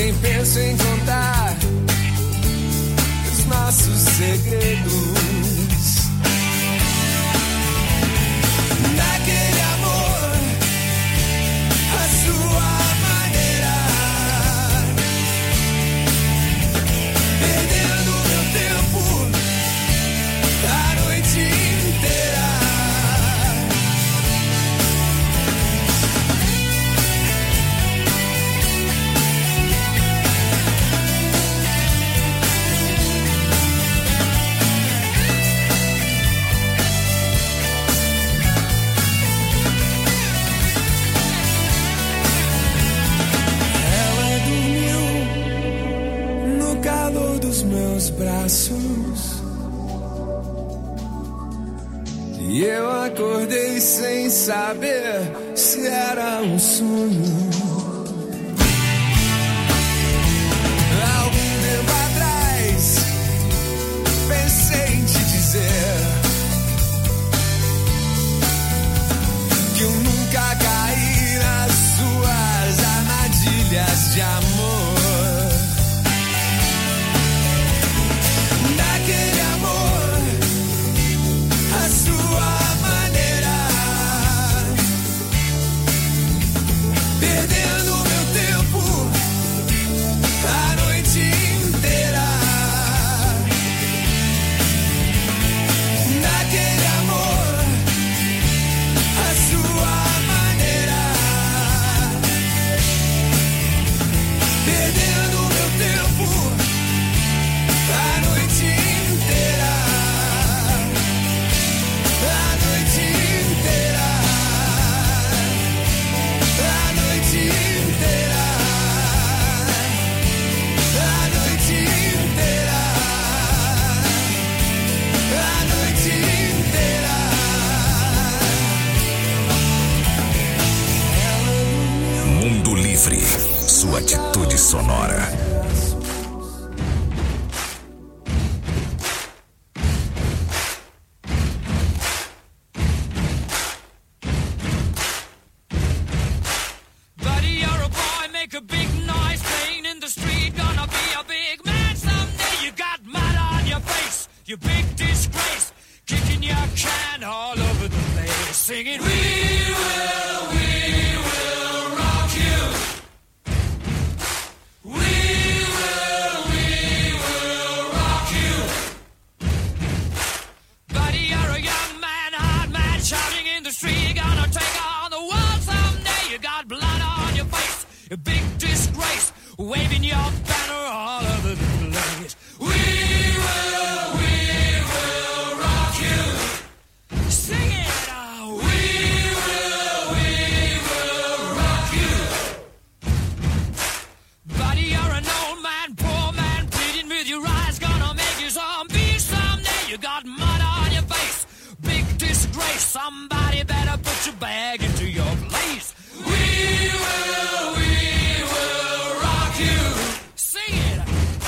nem penso em contar os nossos segredos. Naquele amor, a sua maneira, perdendo meu tempo a noite inteira. Meus braços, e eu acordei sem saber se era um sonho. Algum tempo atrás pensei em te dizer que eu nunca caí nas suas armadilhas de amor. Aquele amor, a sua maneira, perdendo meu tempo a noite inteira. Naquele amor, a sua maneira, perdendo meu tempo a noite inteira. A noite inteira, a noite inteira, a noite inteira, a noite inteira. Mundo Livre, sua atitude sonora. You big disgrace, kicking your can all over the place, singing, we will rock you. We will rock you. Buddy, you're a young man, hard man, shouting in the street, you're gonna take on the world someday. You got blood on your face, you big disgrace, waving your banner all over the place. We will rock you. Sing it. We will rock you. Buddy, you're an old man, poor man, pleading with your eyes, gonna make you zombie someday. You got mud on your face, big disgrace. Somebody better put your bag into your place. We will rock you. Sing it.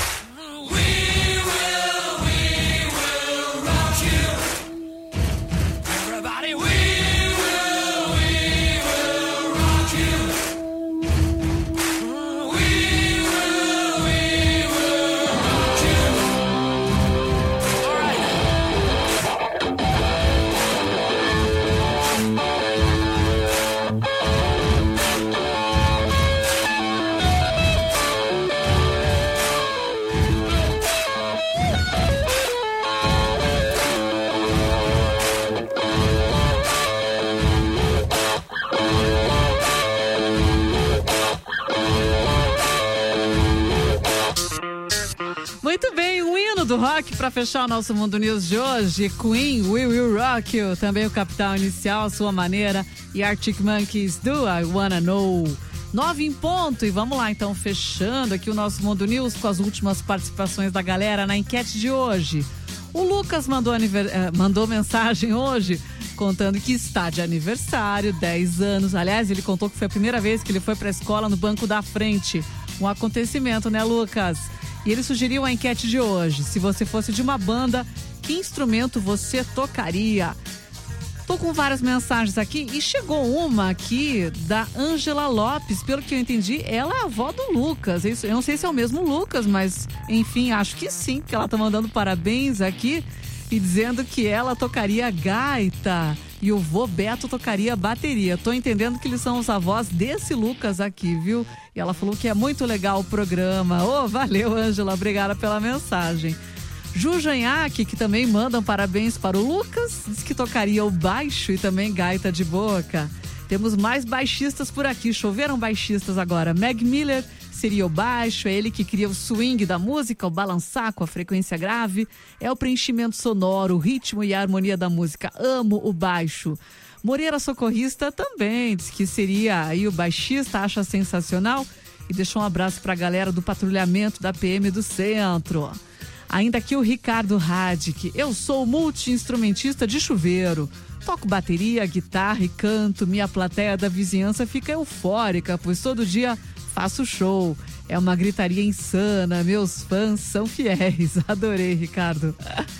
Muito bem, o hino do rock para fechar o nosso Mundo News de hoje. Queen, We Will Rock You, também o Capital Inicial, a sua maneira, e Arctic Monkeys, Do I Wanna Know. 9 em ponto, e vamos lá então, fechando aqui o nosso Mundo News com as últimas participações da galera na enquete de hoje. O Lucas mandou mensagem hoje contando que está de aniversário, 10 anos. Aliás, ele contou que foi a primeira vez que ele foi para a escola no banco da frente. Um acontecimento, né, Lucas? E ele sugeriu a enquete de hoje. Se você fosse de uma banda, que instrumento você tocaria? Tô com várias mensagens aqui e chegou uma aqui da Ângela Lopes. Pelo que eu entendi, ela é a avó do Lucas. Eu não sei se é o mesmo Lucas, mas enfim, acho que sim, porque ela tá mandando parabéns aqui e dizendo que ela tocaria gaita e o vô Beto tocaria bateria. Tô entendendo que eles são os avós desse Lucas aqui, viu? E ela falou que é muito legal o programa. Ô, valeu, Ângela, obrigada pela mensagem. Ju Janhaque, que também mandam parabéns para o Lucas, diz que tocaria o baixo e também gaita de boca. Temos mais baixistas por aqui, choveram baixistas agora. Meg Miller seria o baixo, é ele que cria o swing da música, o balançar com a frequência grave, é o preenchimento sonoro, o ritmo e a harmonia da música. Amo o baixo. Moreira Socorrista também diz que seria aí o baixista, acha sensacional e deixou um abraço para a galera do patrulhamento da PM do Centro. Ainda aqui o Ricardo Radic. Eu sou multi-instrumentista de chuveiro. Toco bateria, guitarra e canto. Minha plateia da vizinhança fica eufórica, pois todo dia faço show. É uma gritaria insana. Meus fãs são fiéis. Adorei, Ricardo.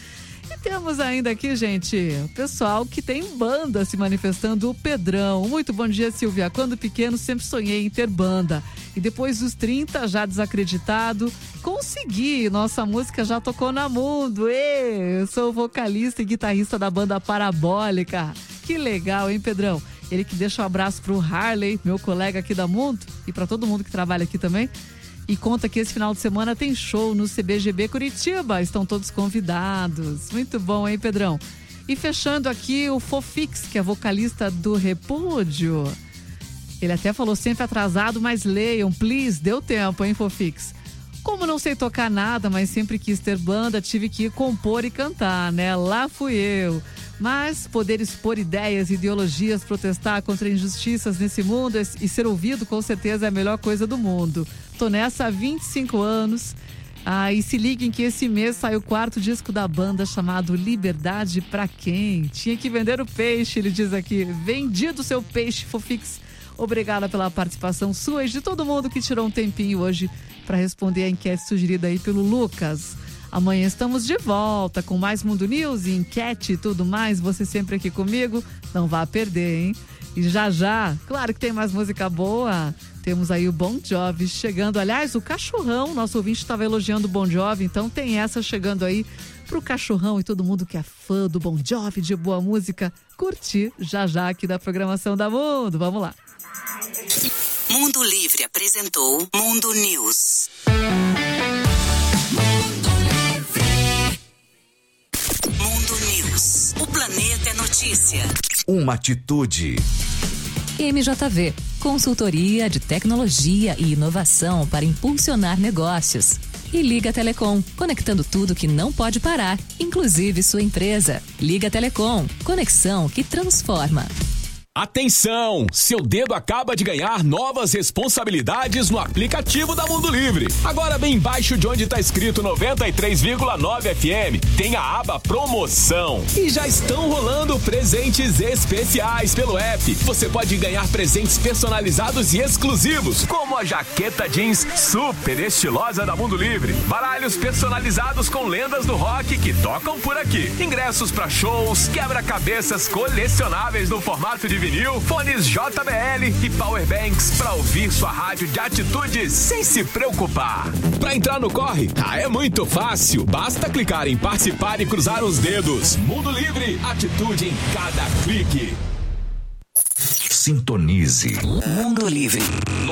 E temos ainda aqui, gente, o pessoal que tem banda se manifestando. O Pedrão. Muito bom dia, Silvia. Quando pequeno, sempre sonhei em ter banda. E depois dos 30, já desacreditado, consegui. Nossa música já tocou na Mundo. Eu sou vocalista e guitarrista da banda Parabólica. Que legal, hein, Pedrão? Ele que deixa um abraço pro Harley, meu colega aqui da Mundo, e para todo mundo que trabalha aqui também. E conta que esse final de semana tem show no CBGB Curitiba. Estão todos convidados. Muito bom, hein, Pedrão? E fechando aqui o Fofix, que é vocalista do Repúdio. Ele até falou sempre atrasado, mas leiam, please. Deu tempo, hein, Fofix? Como não sei tocar nada, mas sempre quis ter banda, tive que compor e cantar, né? Lá fui eu. Mas poder expor ideias, ideologias, protestar contra injustiças nesse mundo e ser ouvido, com certeza é a melhor coisa do mundo. Tô nessa há 25 anos. E se liguem que esse mês sai o 4º disco da banda chamado Liberdade Pra Quem? Tinha que vender o peixe, ele diz aqui. Vendido o seu peixe, Fofix. Obrigada pela participação sua e de todo mundo que tirou um tempinho hoje para responder a enquete sugerida aí pelo Lucas. Amanhã estamos de volta com mais Mundo News e enquete e tudo mais. Você sempre aqui comigo, não vá perder, hein? E já, claro que tem mais música boa. Temos aí o Bon Jovi chegando. Aliás, o Cachorrão, nosso ouvinte estava elogiando o Bon Jovi, então tem essa chegando aí pro Cachorrão e todo mundo que é fã do Bon Jovi, de boa música, curtir já aqui da programação da Mundo. Vamos lá. Mundo Livre apresentou Mundo News. Mundo News. O planeta é notícia. Uma atitude. MJV, consultoria de tecnologia e inovação para impulsionar negócios. E Liga Telecom, conectando tudo que não pode parar, inclusive sua empresa. Liga Telecom, conexão que transforma. Atenção! Seu dedo acaba de ganhar novas responsabilidades no aplicativo da Mundo Livre. Agora bem embaixo de onde está escrito 93,9 FM, tem a aba Promoção. E já estão rolando presentes especiais pelo app. Você pode ganhar presentes personalizados e exclusivos, como a jaqueta jeans super estilosa da Mundo Livre, baralhos personalizados com lendas do rock que tocam por aqui, ingressos para shows, quebra-cabeças colecionáveis no formato de vinil, fones JBL e powerbanks para ouvir sua rádio de atitude sem se preocupar. Para entrar no corre, é muito fácil. Basta clicar em participar e cruzar os dedos. Mundo Livre, atitude em cada clique. Sintonize. Mundo Livre.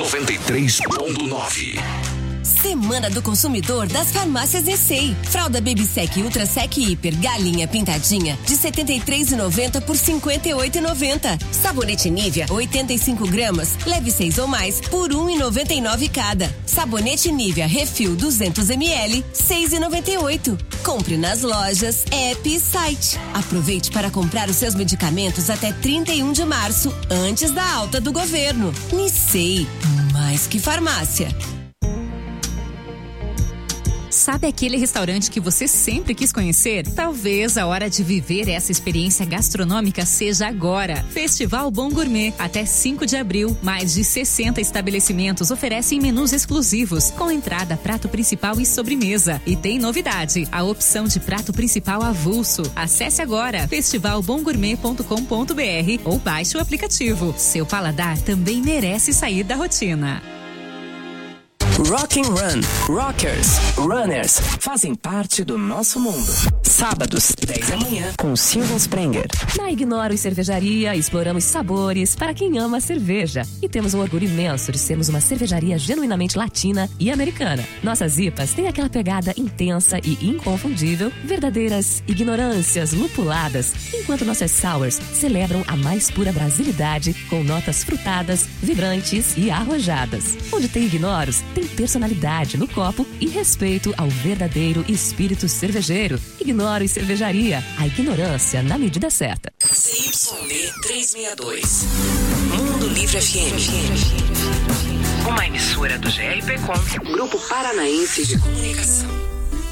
93.9. Semana do Consumidor das Farmácias ECEI. Fralda Baby Sec Ultra Sec Hiper Galinha Pintadinha de R$ 73,90 por R$ 58,90. Sabonete Nivea 85 gramas, leve 6 ou mais por R$ 1,99 cada. Sabonete Nivea Refil 200 ml, R$ 6,98. Compre nas lojas, app e site. Aproveite para comprar os seus medicamentos até 31 de março, antes da alta do governo. Nicei, mais que farmácia. Sabe aquele restaurante que você sempre quis conhecer? Talvez a hora de viver essa experiência gastronômica seja agora. Festival Bom Gourmet. Até 5 de abril, mais de 60 estabelecimentos oferecem menus exclusivos, com entrada, prato principal e sobremesa. E tem novidade, a opção de prato principal avulso. Acesse agora festivalbomgourmet.com.br ou baixe o aplicativo. Seu paladar também merece sair da rotina. Rock and Run. Rockers, runners fazem parte do nosso mundo. Sábados, 10 da manhã, com Silvia Sprenger. Na Ignoro e Cervejaria, exploramos sabores para quem ama cerveja. E temos um orgulho imenso de sermos uma cervejaria genuinamente latina e americana. Nossas IPAs têm aquela pegada intensa e inconfundível, verdadeiras ignorâncias lupuladas, enquanto nossas sours celebram a mais pura brasilidade, com notas frutadas, vibrantes e arrojadas. Onde tem Ignoros, tem personalidade no copo e respeito ao verdadeiro espírito cervejeiro. Ignoro e Cervejaria, a ignorância na medida certa. CYD 362. Mundo Livre FM. Uma emissora do GRPcom, Grupo Paranaense de Comunicação.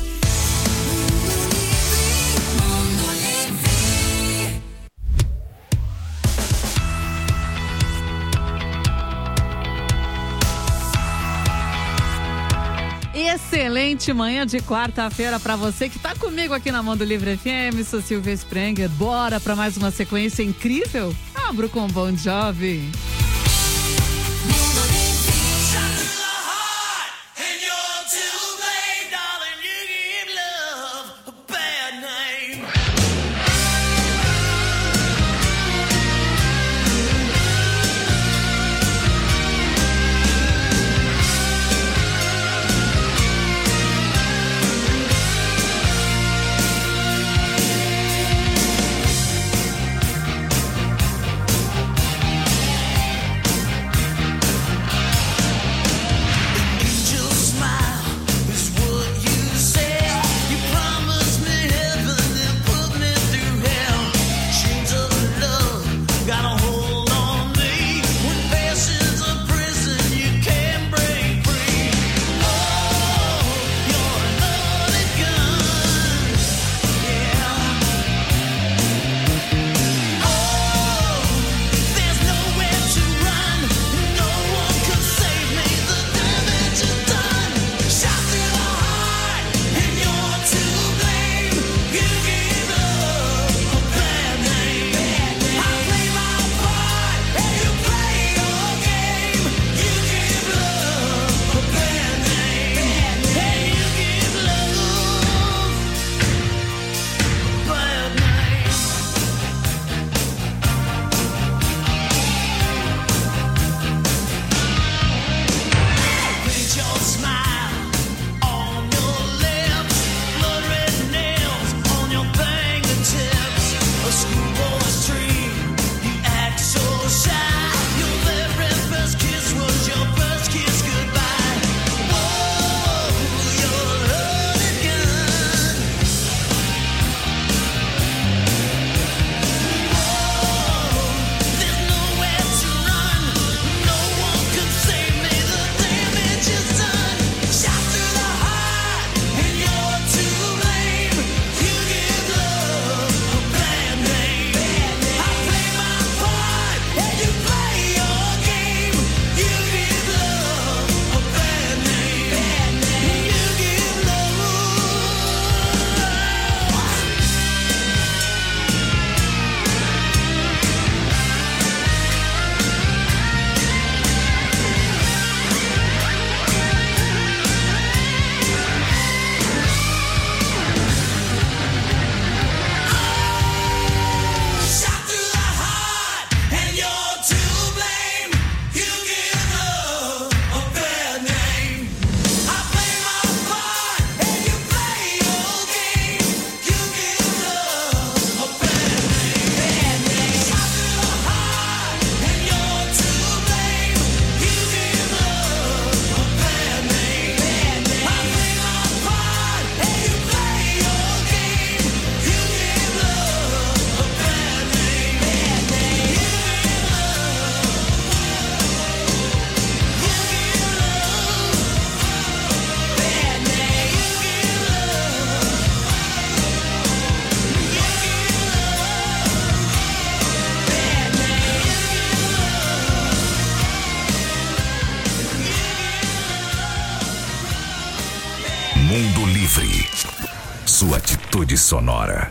Excelente manhã de quarta-feira para você que tá comigo aqui na Mundo Livre FM. Sou Silvia Sprenger. Bora para mais uma sequência incrível? Abro com Bon Jovi. Livre. Sua atitude sonora.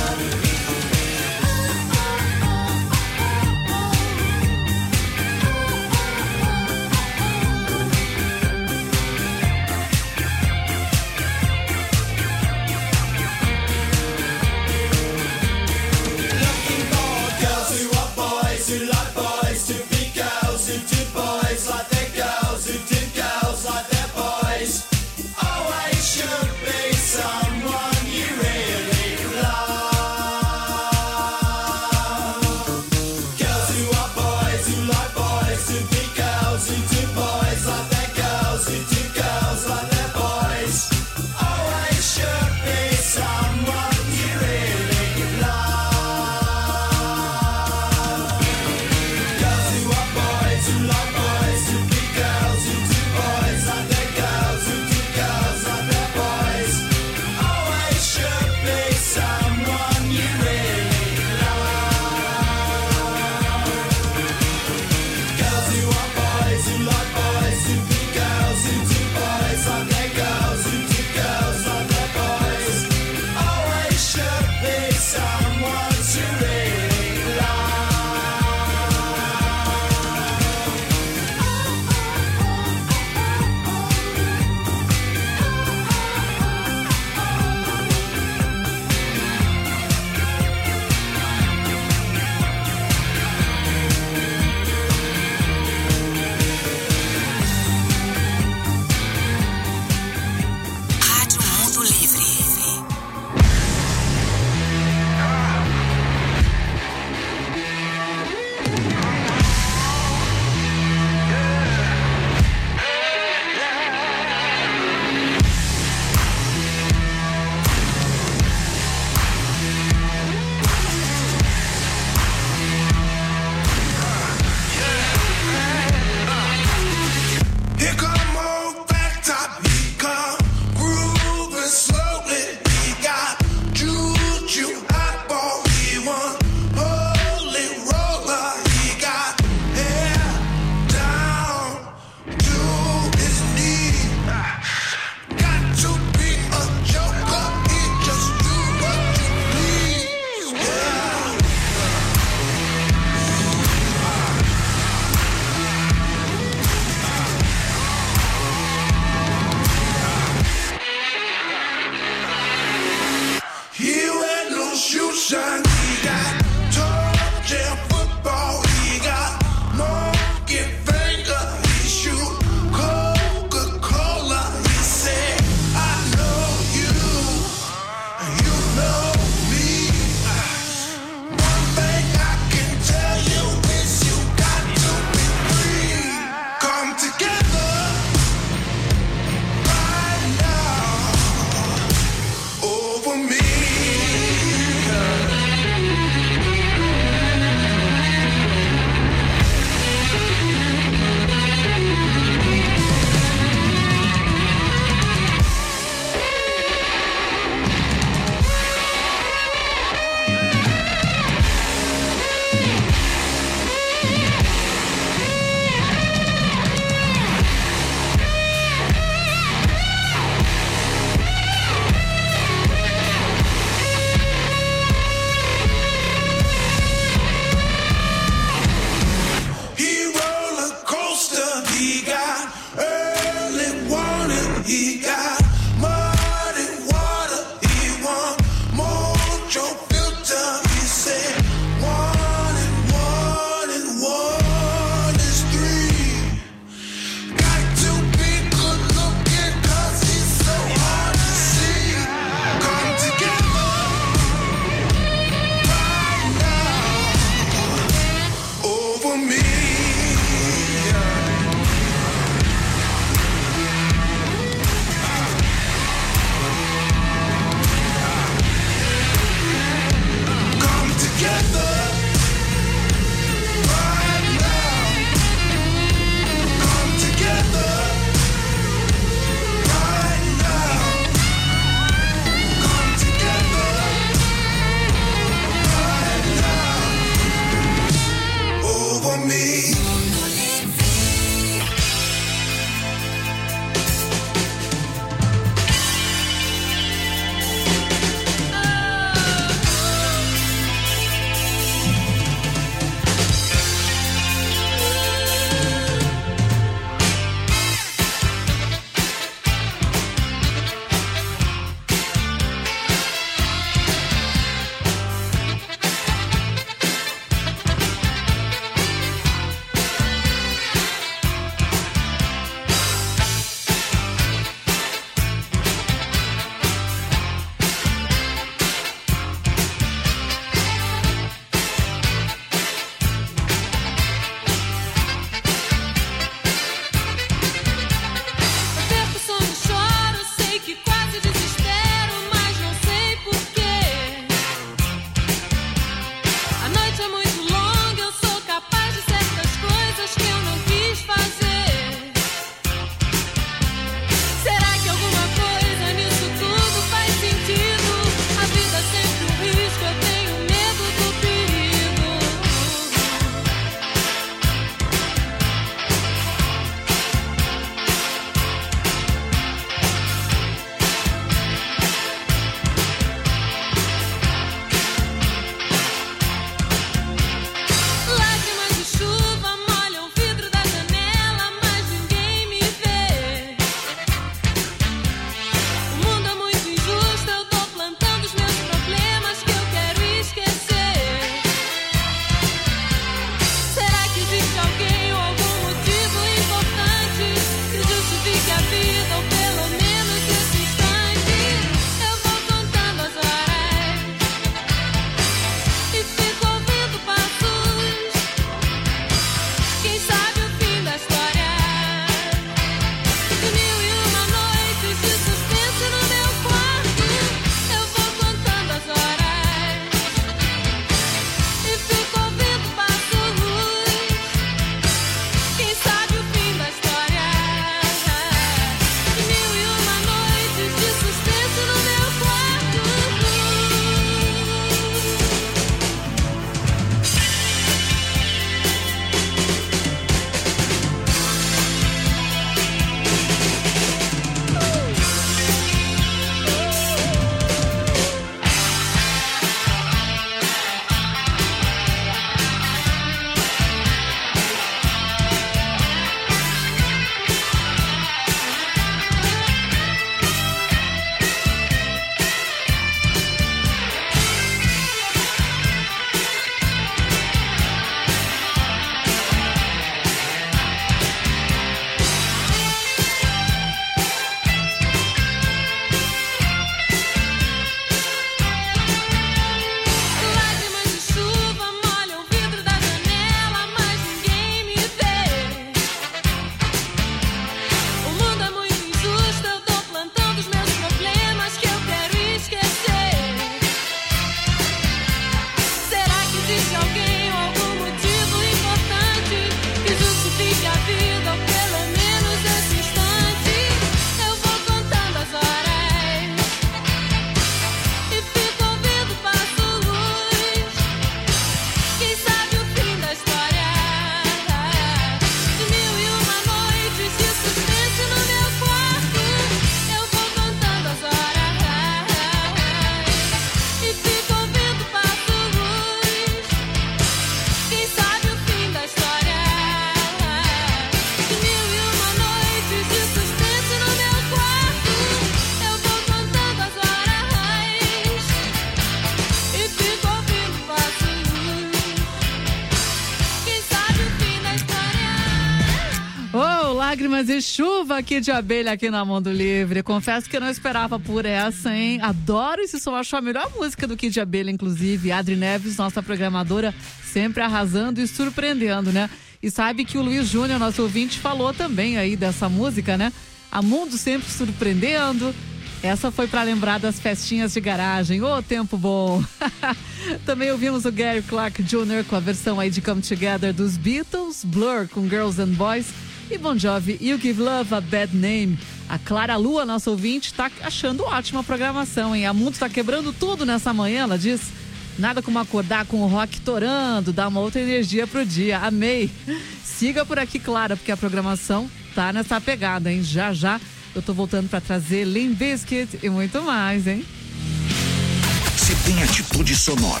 lágrimas e chuva aqui de abelha aqui na Mundo Livre. Confesso que eu não esperava por essa, hein? Adoro esse som, acho a melhor música do Kid de Abelha, inclusive. Adri Neves, nossa programadora, sempre arrasando e surpreendendo, né? E sabe que o Luiz Júnior, nosso ouvinte, falou também aí dessa música, né? A Mundo sempre surpreendendo. Essa foi para lembrar das festinhas de garagem. Ô, tempo bom! Também ouvimos o Gary Clark Jr. com a versão aí de Come Together dos Beatles, Blur com Girls and Boys e Bon Jovi, You Give Love a Bad Name. A Clara Lua, nossa ouvinte, tá achando ótima programação, hein? A Mundo tá quebrando tudo nessa manhã, ela diz. Nada como acordar com o rock torando, dar uma outra energia pro dia. Amei! Siga por aqui, Clara, porque a programação tá nessa pegada, hein? Já já eu tô voltando pra trazer Limp Bizkit e muito mais, hein? Se tem atitude sonora,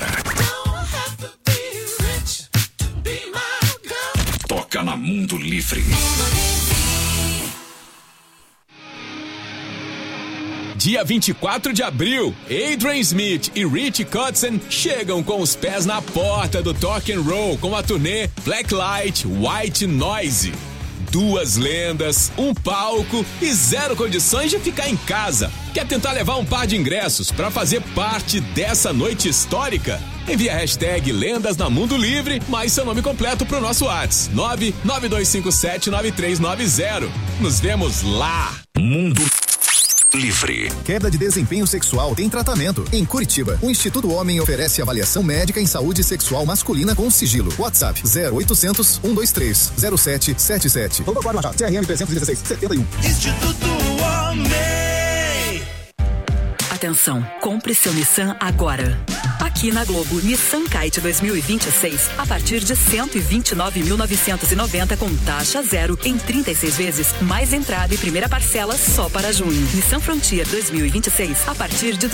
toca na Mundo Livre. Dia 24 de abril, Adrian Smith e Rich Kotzen chegam com os pés na porta do Rock and Roll com a turnê Blacklight White Noise. 2 lendas, um palco e 0 condições de ficar em casa. Quer tentar levar um par de ingressos para fazer parte dessa noite histórica? Envie a hashtag Lendas na Mundo Livre, mais seu nome completo pro nosso WhatsApp 992579390. Nos vemos lá. Mundo Livre. Queda de desempenho sexual tem tratamento. Em Curitiba, o Instituto Homem oferece avaliação médica em saúde sexual masculina com sigilo. WhatsApp 0800 123 0777. Doutor Cláudio Machado, CRM 316 71. Instituto Homem. Atenção, compre seu Nissan agora. Aqui na Globo, Nissan Kite 2026, a partir de 129.990 com taxa zero em 36 vezes, mais entrada e primeira parcela só para junho. Nissan Frontier 2026, a partir de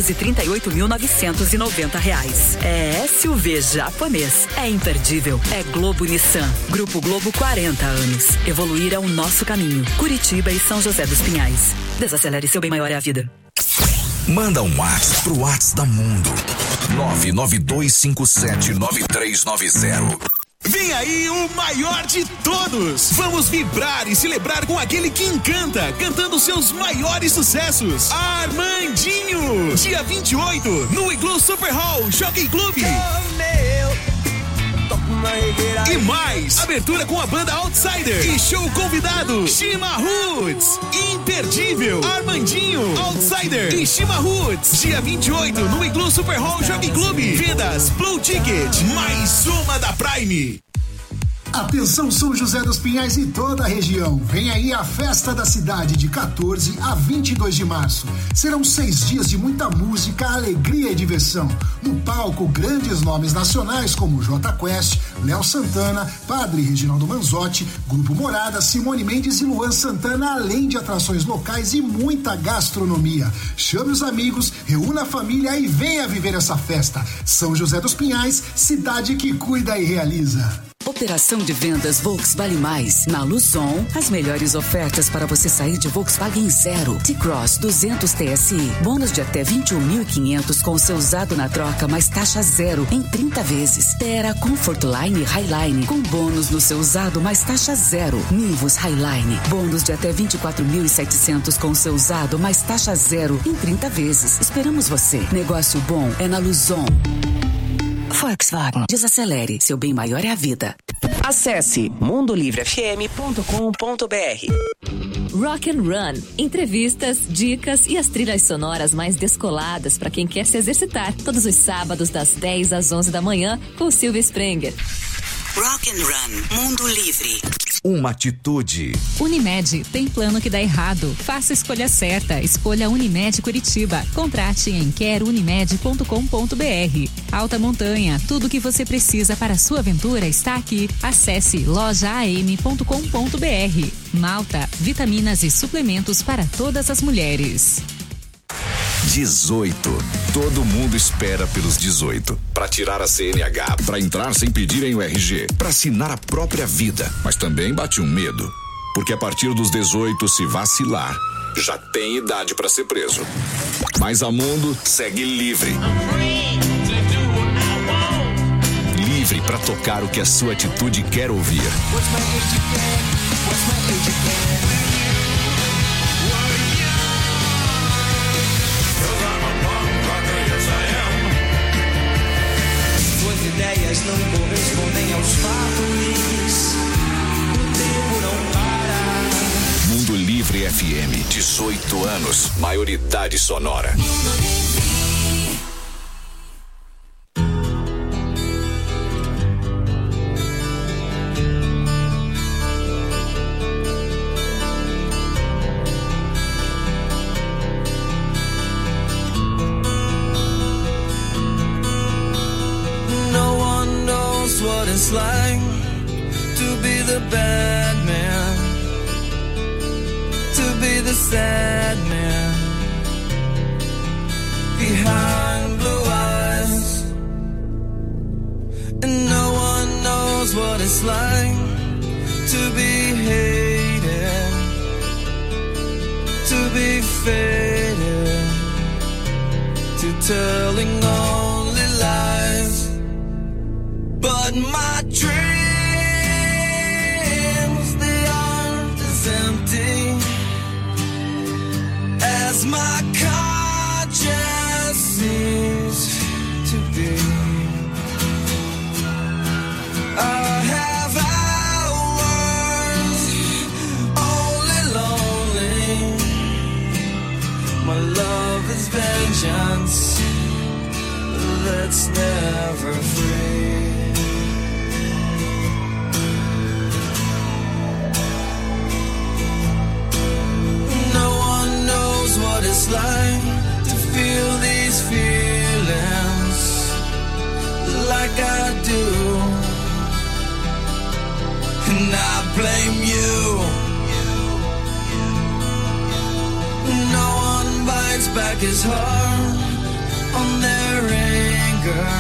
238.990 reais. É SUV japonês. É imperdível. É Globo Nissan. Grupo Globo, 40 anos. Evoluir é o nosso caminho. Curitiba e São José dos Pinhais. Desacelere, seu bem maior é a vida. Manda um WhatsApp pro WhatsApp da Mundo. 992579390. Vem aí o maior de todos! Vamos vibrar e celebrar com aquele que encanta, cantando seus maiores sucessos. Armandinho! Dia 28, no Igloo Super Hall Jockey Club. E mais, abertura com a banda Outsider e show convidado Shima Roots. Imperdível, Armandinho, Outsider e Shima Roots. Dia 28 no Igloo Super Hall Jockey Club. Vendas Blue Ticket, mais uma da Prime. Atenção São José dos Pinhais e toda a região. Vem aí a festa da cidade de 14 a 22 de março. Serão 6 dias de muita música, alegria e diversão. No palco, grandes nomes nacionais como Jota Quest, Léo Santana, Padre Reginaldo Manzotti, Grupo Morada, Simone Mendes e Luan Santana, além de atrações locais e muita gastronomia. Chame os amigos, reúna a família e venha viver essa festa. São José dos Pinhais, cidade que cuida e realiza. Operação de vendas Volkswagen Mais. Na Luzon, as melhores ofertas para você sair de Volkswagen Zero. T-Cross 200 TSI. Bônus de até 21.500 com o seu usado na troca, mais taxa zero em 30 vezes. Terra Comfortline Highline com bônus no seu usado, mais taxa zero. Nivus Highline. Bônus de até 24.700 com o seu usado, mais taxa zero em 30 vezes. Esperamos você. Negócio bom é na Luzon. Volkswagen. Desacelere. Seu bem maior é a vida. Acesse mundolivrefm.com.br. Rock and Run. Entrevistas, dicas e as trilhas sonoras mais descoladas para quem quer se exercitar. Todos os sábados das 10 às 11 da manhã com Silvia Sprenger. Rock and Run. Mundo Livre. Uma atitude. Unimed, tem plano que dá errado. Faça a escolha certa. Escolha Unimed Curitiba. Contrate em querunimed.com.br. Alta Montanha, tudo o que você precisa para a sua aventura está aqui. Acesse lojaam.com.br. Malta, vitaminas e suplementos para todas as mulheres. 18. Todo mundo espera pelos 18. Para tirar a CNH, para entrar sem pedirem o RG, para assinar a própria vida. Mas também bate um medo. Porque a partir dos 18, se vacilar, já tem idade para ser preso. Mas a Mundo segue livre. Livre para tocar o que a sua atitude quer ouvir. What's my future plan? Suas ideias não correspondem aos fatos. O tempo não para. Mundo Livre FM, 18 anos, maioridade sonora. What it's like to be the bad man, to be the sad man behind blue eyes, and no one knows what it's like to be hated, to be faded, to telling only lies. But my dreams, they aren't as empty as my conscience seems to be. I have hours only lonely. My love is vengeance that's never free. What it's like to feel these feelings like I do, and I blame you. No one bites back his heart on their anger.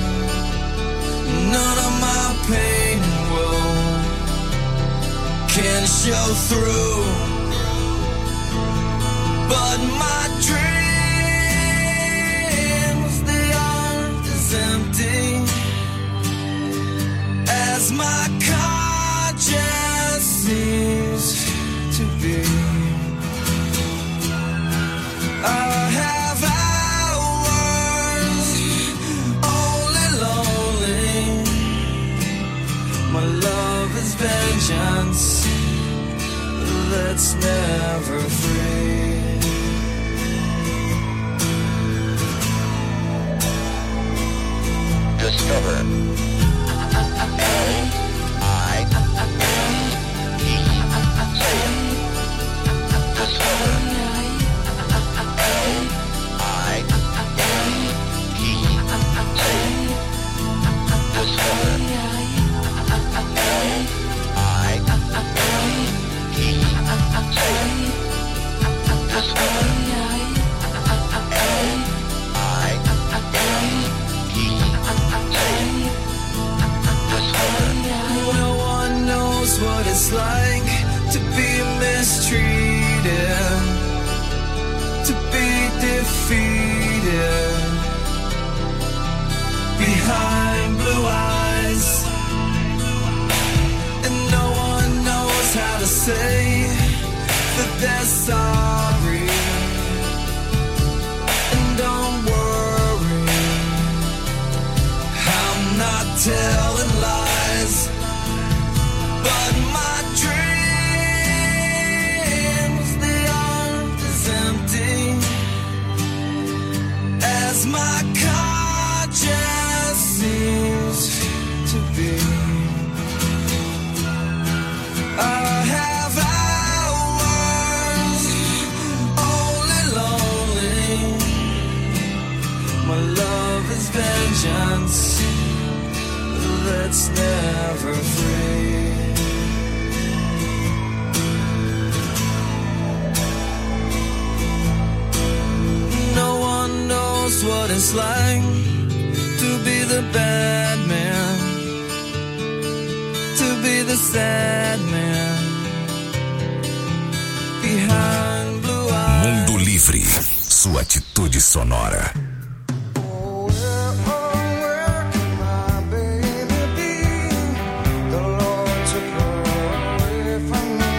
None of my pain and woe can show through. But my dreams, they aren't as empty as my conscience seems to be. I have hours only lonely. My love is vengeance that's never free. Discover L-I-N-E. Say it. Discover L-I-N-E. Say it. Discover L-I-N-E. Say it. Discover no one knows what it's like to be mistreated, to be defeated behind blue eyes, and no one knows how to say that they're sorry. And don't worry, I'm not telling lies. But my dreams, they aren't as empty as my conscience seems to be. I have hours only lonely. My love is vengeance that's never free. No one knows what it's like to be the bad man, to be the sad man behind blue eyes. Mundo Livre, sua atitude sonora. From me.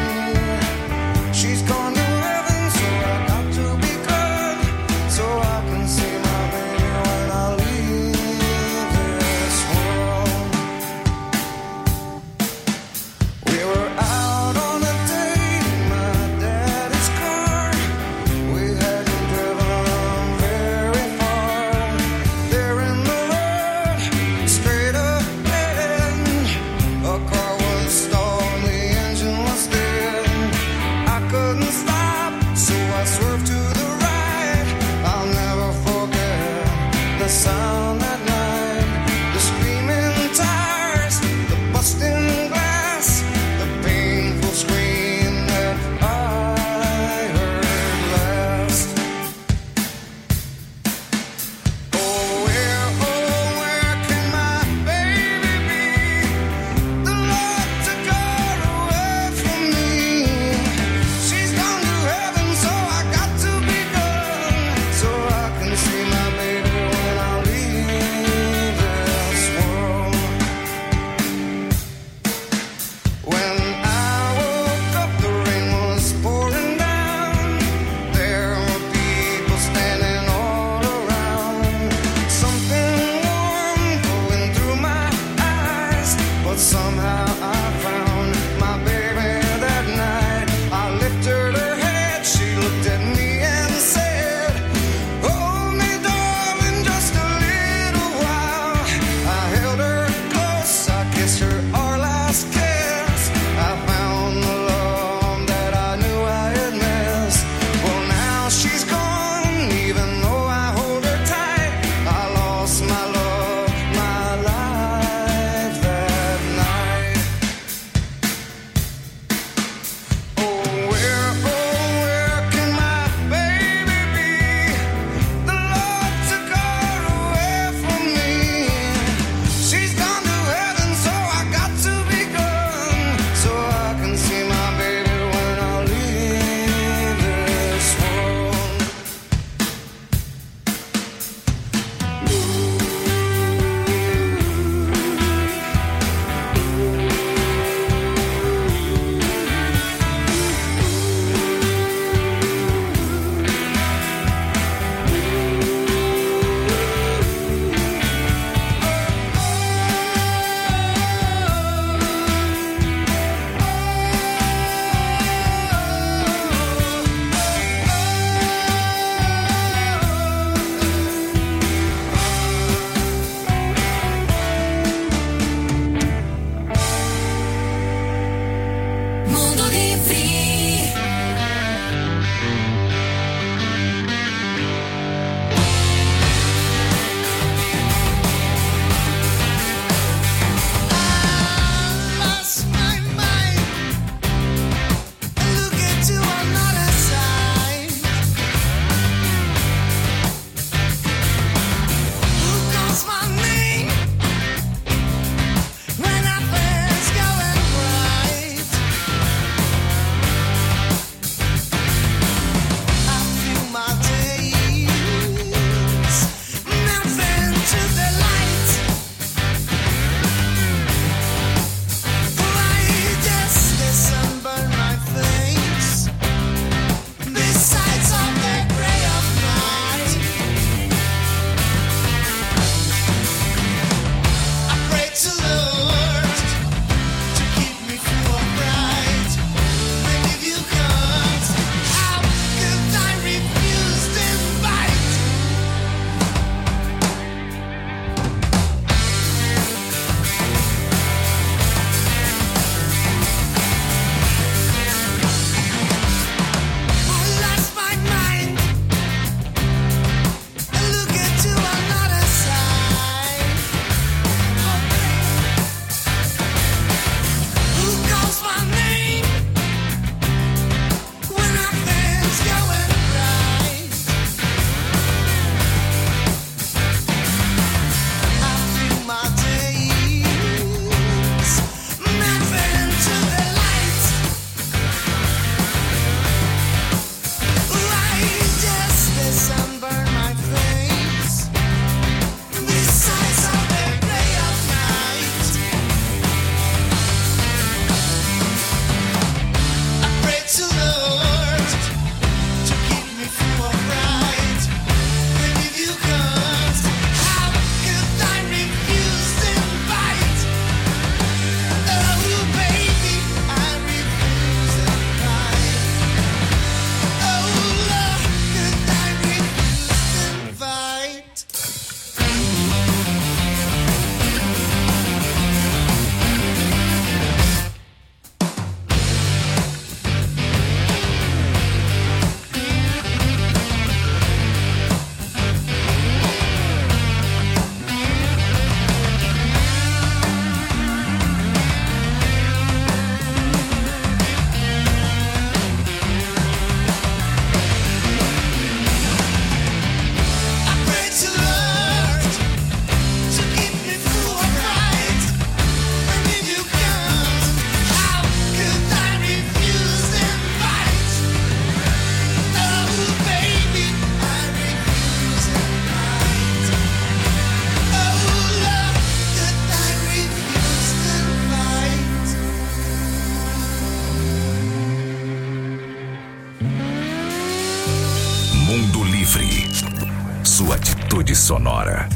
sua atitude sonora.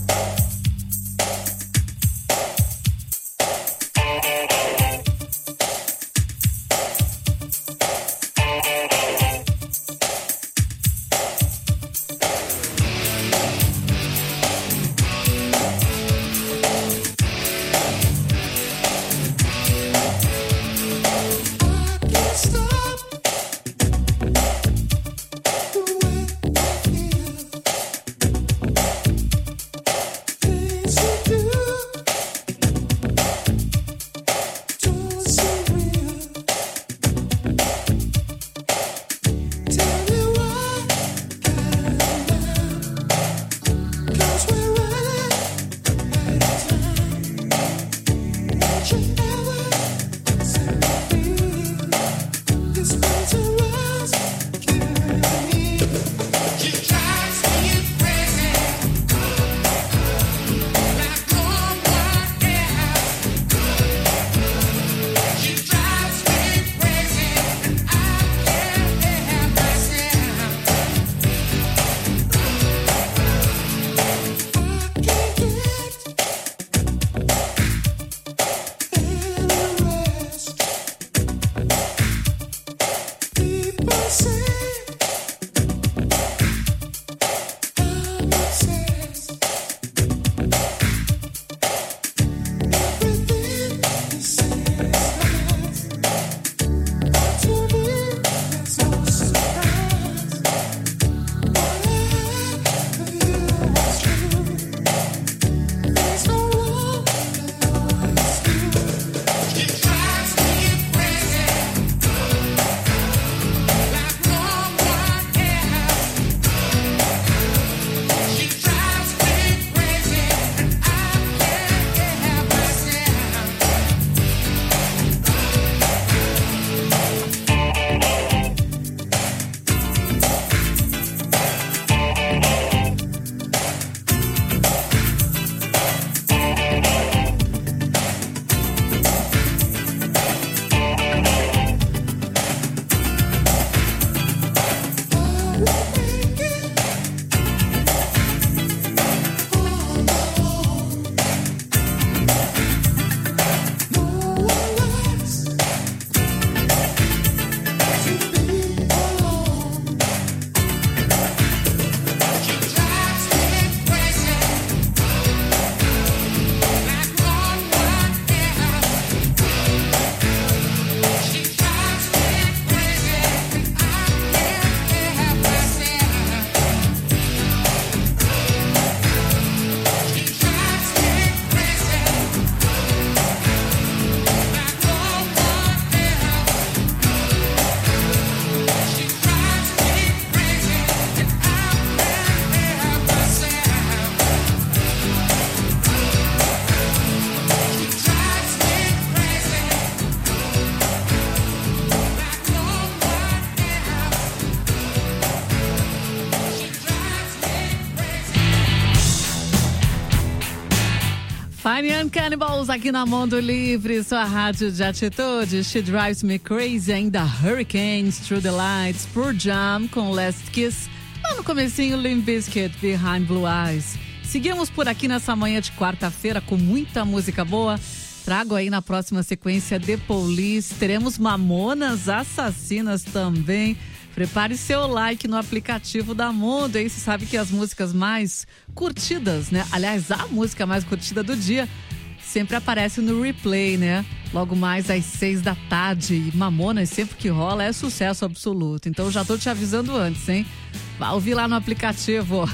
Fine and Cannibals aqui na Mundo Livre, sua rádio de atitude. She Drives Me Crazy, ainda Hurricanes, Through the Lights, Pearl Jam com Last Kiss. Lá no comecinho, Limp Bizkit, Behind Blue Eyes. Seguimos por aqui nessa manhã de quarta-feira com muita música boa. Trago aí na próxima sequência The Police. Teremos Mamonas Assassinas também. Prepare seu like no aplicativo da Mundo, aí você sabe que as músicas mais curtidas, né? Aliás, a música mais curtida do dia sempre aparece no replay, né? Logo mais às 6 da tarde. E Mamonas, sempre que rola, é sucesso absoluto. Então já tô te avisando antes, hein? Vai ouvir lá no aplicativo.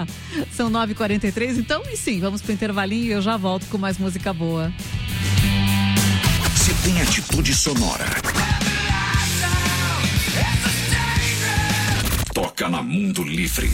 São 9h43, então, e sim, vamos pro intervalinho e eu já volto com mais música boa. Se tem atitude sonora, toca na Mundo Livre.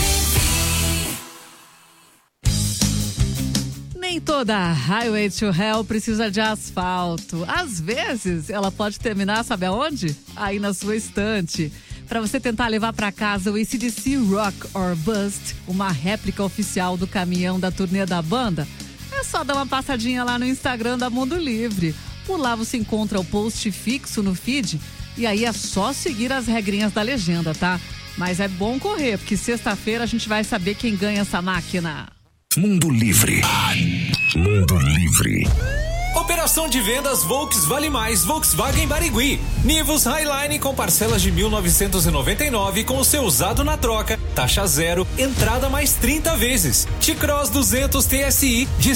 Nem toda Highway to Hell precisa de asfalto. Às vezes, ela pode terminar, sabe aonde? Aí na sua estante. Para você tentar levar para casa o AC/DC Rock or Bust, uma réplica oficial do caminhão da turnê da banda, é só dar uma passadinha lá no Instagram da Mundo Livre. Por lá você encontra o post fixo no feed e aí é só seguir as regrinhas da legenda, tá? Mas é bom correr, porque sexta-feira a gente vai saber quem ganha essa máquina. Mundo Livre. Mundo Livre. Operação de vendas Volks Vale Mais Volkswagen Barigui. Nivus Highline com parcelas de 1.999 com o seu usado na troca. Taxa zero, entrada mais 30 vezes. T-Cross 200 TSI de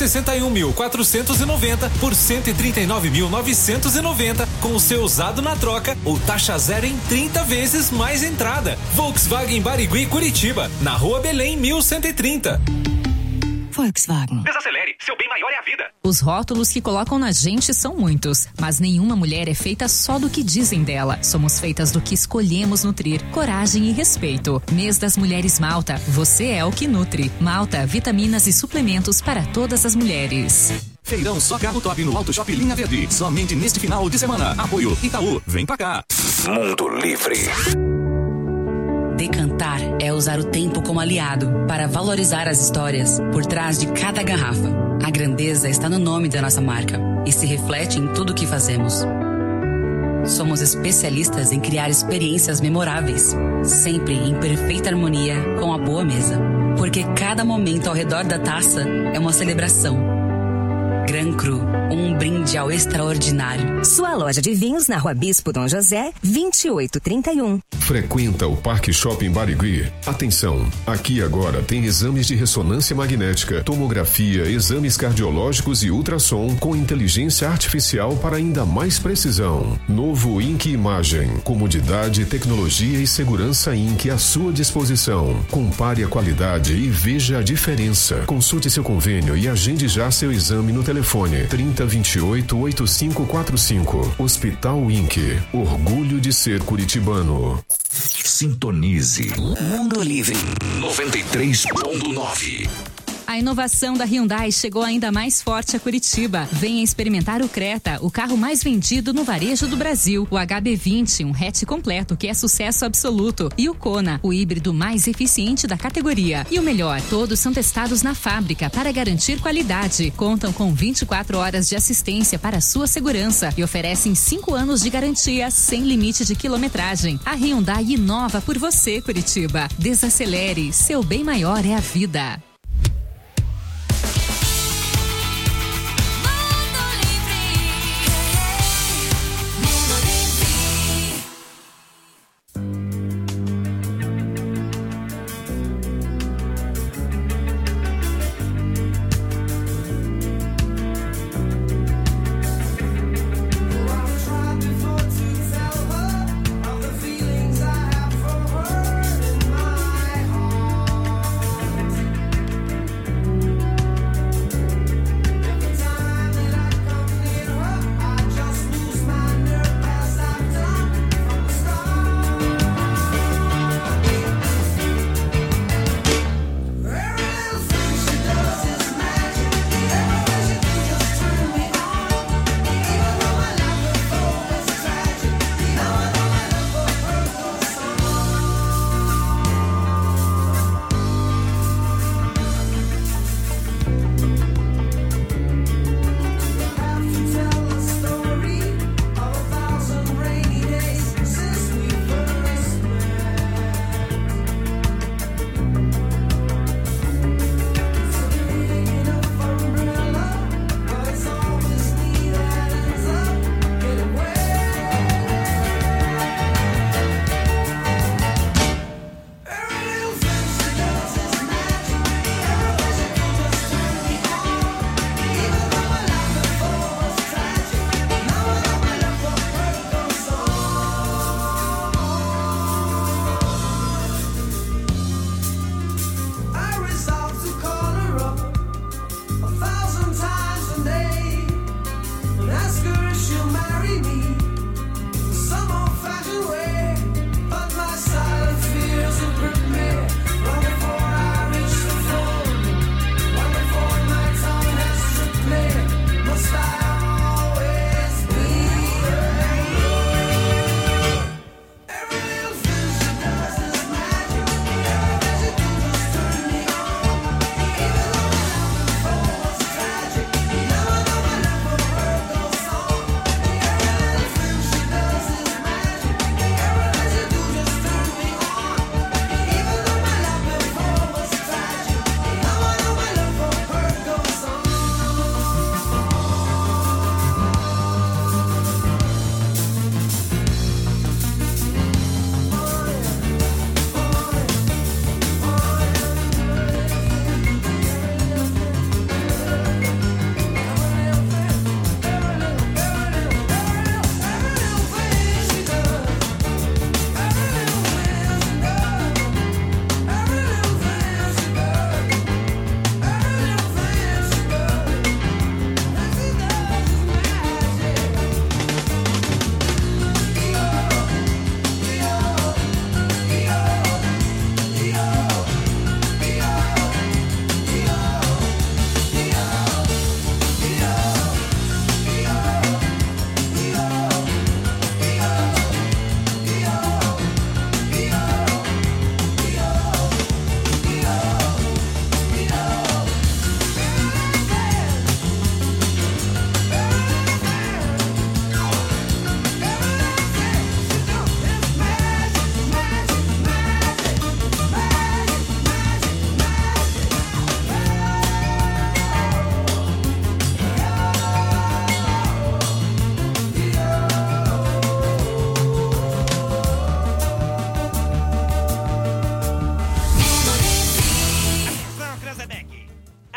161.490 por 139.990 com o seu usado na troca ou taxa zero em 30 vezes mais entrada. Volkswagen Barigui Curitiba, na Rua Belém 1130. Volkswagen. Desacelere, seu bem maior é a vida. Os rótulos que colocam na gente são muitos, mas nenhuma mulher é feita só do que dizem dela. Somos feitas do que escolhemos nutrir. Coragem e respeito. Mês das Mulheres Malta. Você é o que nutre. Malta, vitaminas e suplementos para todas as mulheres. Feirão Só Carro Top no Auto Shopping Linha Verde. Somente neste final de semana. Apoio Itaú. Vem pra cá. Mundo Livre. Decantar é usar o tempo como aliado para valorizar as histórias por trás de cada garrafa. A grandeza está no nome da nossa marca e se reflete em tudo o que fazemos. Somos especialistas em criar experiências memoráveis, sempre em perfeita harmonia com a boa mesa. Porque cada momento ao redor da taça é uma celebração. Gran Cru, um brinde ao extraordinário. Sua loja de vinhos na Rua Bispo Dom José, 2831. Frequenta o Parque Shopping Barigui? Atenção, aqui agora tem exames de ressonância magnética, tomografia, exames cardiológicos e ultrassom com inteligência artificial para ainda mais precisão. Novo Inc Imagem, comodidade, tecnologia e segurança Inc à sua disposição. Compare a qualidade e veja a diferença. Consulte seu convênio e agende já seu exame no telefone 3028-8545. Hospital Inc. Orgulho de ser curitibano. Sintonize. Mundo Livre. 93.9. A inovação da Hyundai chegou ainda mais forte a Curitiba. Venha experimentar o Creta, o carro mais vendido no varejo do Brasil. O HB20, um hatch completo que é sucesso absoluto. E o Kona, o híbrido mais eficiente da categoria. E o melhor, todos são testados na fábrica para garantir qualidade. Contam com 24 horas de assistência para sua segurança e oferecem 5 anos de garantia sem limite de quilometragem. A Hyundai inova por você, Curitiba. Desacelere, seu bem maior é a vida.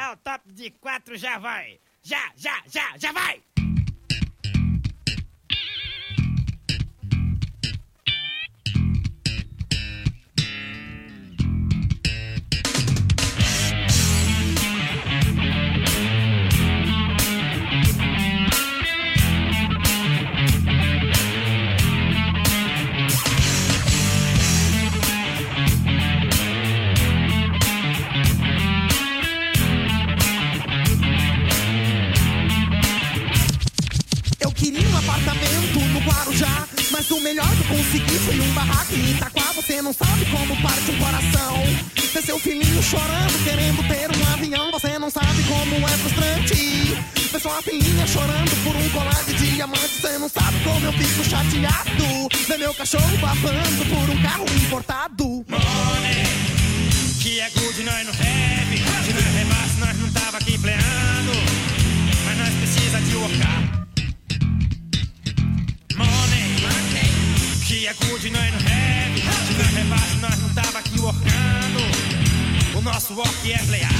o top de 4 já vai. Já vai! Mas o melhor que eu consegui foi um barraco em Itaquá. Você não sabe como parte um coração. Ver seu filhinho chorando, querendo ter um avião. Você não sabe como é frustrante. Ver sua filhinha chorando por um colar de diamante. Você não sabe como eu fico chateado. Ver meu cachorro babando por um carro importado. Money, que é good, nós não have. Se nós rebasse, nós não tava aqui pleando. Mas nós precisa de workar. Que é good, nós não have. Se nós rebaixo, nós não tava aqui workando. O nosso work é playar.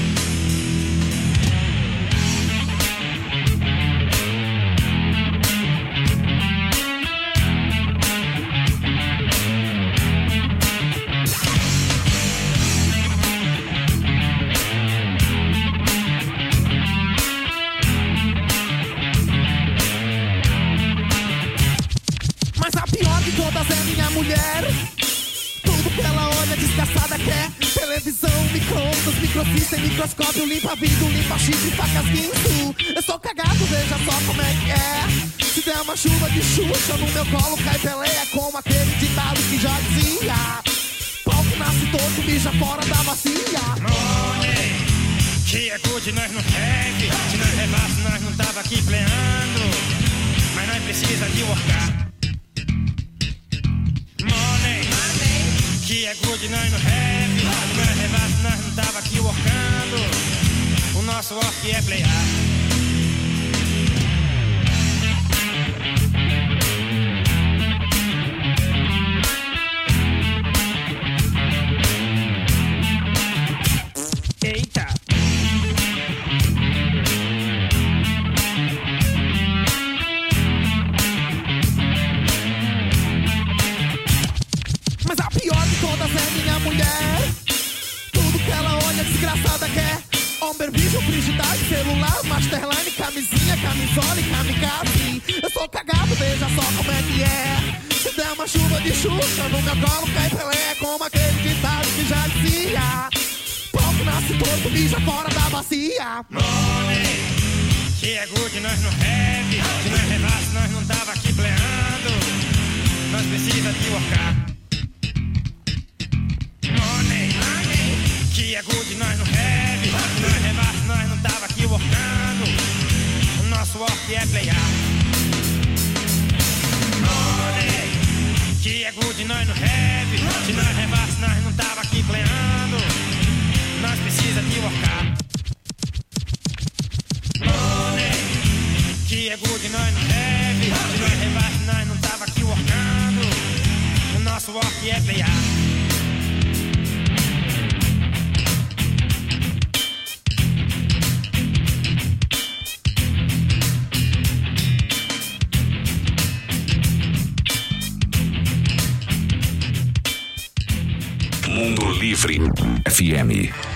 Todas é minha mulher. Tudo que ela olha desgraçada quer. Televisão, micro-ondas, microfície, microscópio, limpa-vidro, limpa-chifre, facas, guinso. Eu sou cagado, veja só como é que é. Se der uma chuva de Xuxa no meu colo cai peleia. Como aquele ditado que já dizia: pau que nasce torto, mija fora da bacia. Money, que é good, nós não have. Se nós rebaixo, nós não tava aqui pleando. Mas nós precisa de workar. Money, que é good, nós não have. Se nós rebaixo, nós não tava aqui workando. O nosso work é playar. Eita! Mas a pior de todas é minha mulher. Tudo que ela olha desgraçada quer. Homem, bicho, frigidário, celular, masterline, camisinha, camisola e kamikaze. Eu sou cagado, veja só como é que é. Se der uma chuva de Xuxa no meu colo cai Pelé. Como aquele ditado que já dizia: pau que nasce torto, mija fora da bacia. Money, que é good, nós não have. Se nós rebaixo, nós não tava aqui pleando. Nós precisa de workar. Money, que é good, nós não have. Se nós rebaixo, nós não tava aqui workando. O nosso work é playar. Money, que é good, nós não have. Se nós rebaixo, nós não tava aqui pleando. Nós precisa de workar. Money, que é good, nós não have. Se nós rebaixo, nós não tava aqui workando. O nosso work é playar. Mundo Livre FM.